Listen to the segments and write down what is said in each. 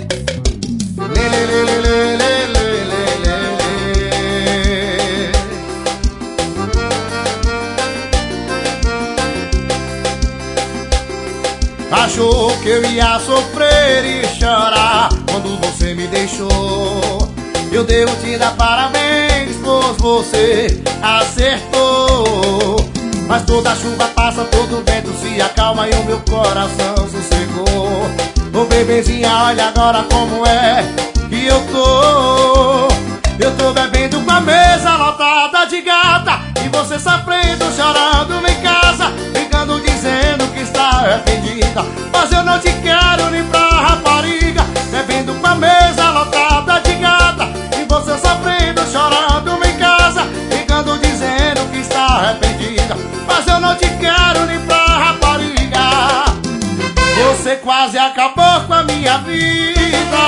Lê, lê, lê, lê, lê, lê, lê, lê, lê. Achou que eu ia sofrer e chorar quando você me deixou. Eu devo te dar parabéns, pois você acertou. Mas toda chuva passa, todo vento se acalma e o meu coração sossegou. Ô bebezinha, olha agora como é que eu tô. Eu tô bebendo com a mesa lotada de gata e você sofrendo, chorando em casa, brigando, dizendo que está arrependida. Mas eu não te quero nem pra rapariga. Bebendo com a mesa lotada de gata e você sofrendo, chorando em casa, brigando, dizendo que está arrependida. Mas eu não te quero nem pra rapariga. Você quase acabou com a minha vida.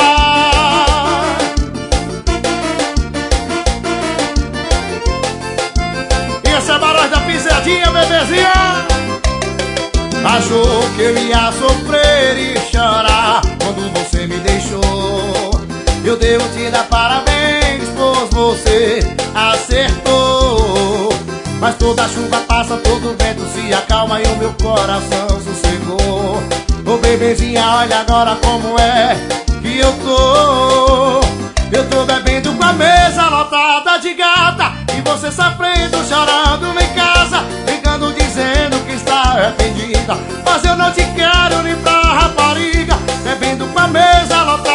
E essa é a Barões da Pisadinha, bebezinha. Achou que eu ia sofrer e chorar quando você me deixou. Eu devo te dar parabéns, pois você acertou. Mas toda chuva passa, todo vento se acalma e o meu coração sossegou. Ô bebezinha, olha agora como é que eu tô. Eu tô bebendo com a mesa lotada de gata e você sofrendo, chorando em casa, brigando, dizendo que está arrependida. Mas eu não te quero nem pra rapariga. Bebendo com a mesa lotada